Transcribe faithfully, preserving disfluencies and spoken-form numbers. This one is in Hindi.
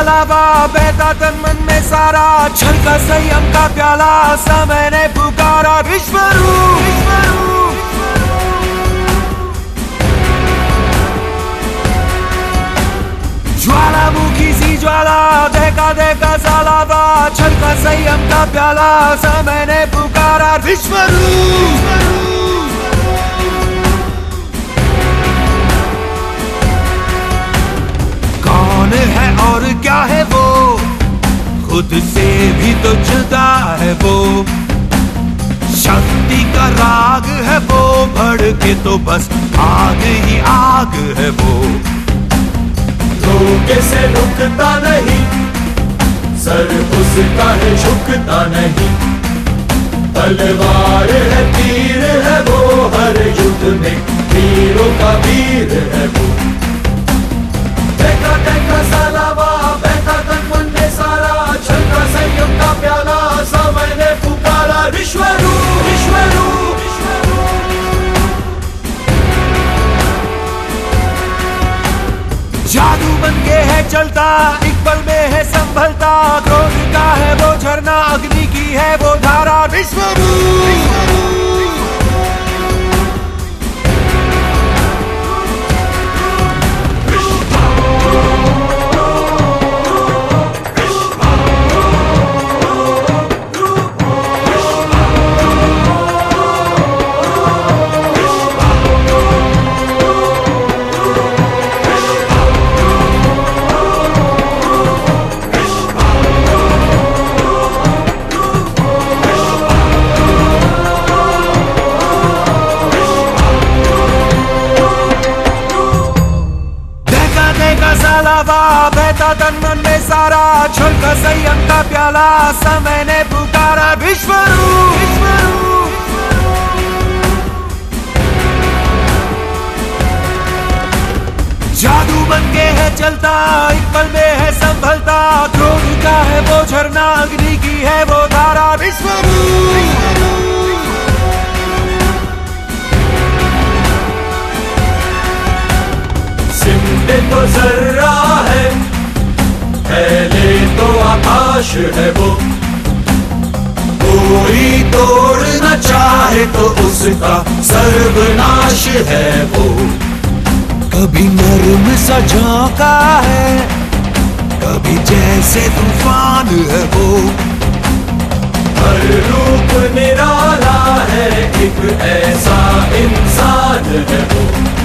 लावा बहता तन मन में सारा, छलका संयम का प्याला, समय ने पुकारा विश्वरूप। ज्वालामुखी सी ज्वाला, देखा देखा सा लावा, छलका संयम का प्याला, समय ने पुकारा विश्वरूप। कौन है और क्या है वो, खुद से भी तो जुदा है वो, शक्ति का राग है वो, भड़के तो बस आग ही आग है वो। रोके से रुकता नहीं, सर उसका है झुकता नहीं, तलवार है तीर है वो, हर युद्ध में वीरों का वीर है वो। देखा देखा सा लावा बहता तन मन में सारा, छलका संयम का प्याला, समय ने पुकारा विश्वरूप विश्वरूप। जादू बन के है चलता, एक पल में है संभलता, क्रोध का है वो झरना, अग्नि की है वो धारा विश्वरूप। बहता तन मन में सारा, छलका संयम का प्याला, समय ने पुकारा विश्वरूप। जादू बन के है चलता, एक पल में है संभलता, क्रोध का है वो झरना, अग्नि की है वो धारा विश्वरूप। सिमटे तो जर्रा है, पहले तो आकाश है वो, कोई तोड़ना चाहे तो उसका सर्वनाश है वो। कभी नर्म सा झोंका है, कभी जैसे तूफान है वो, हर रूप निराला है, एक ऐसा इंसान है वो।